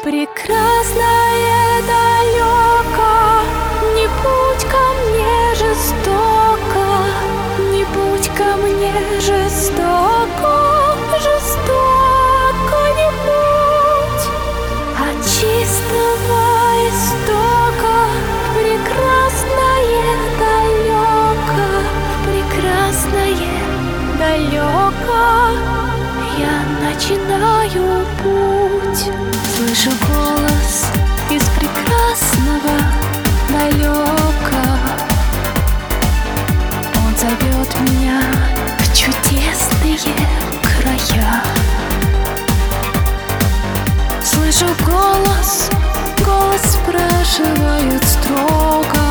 Прекрасное далеко, не путь ко мне жестоко, не путь ко мне жестоко, жестоко не путь, от чистого истока. Прекрасное далеко, прекрасное далеко, я начинаю путь. Слышу голос из прекрасного далека. Он зовет меня в чудесные края. Слышу голос, голос спрашивает строго: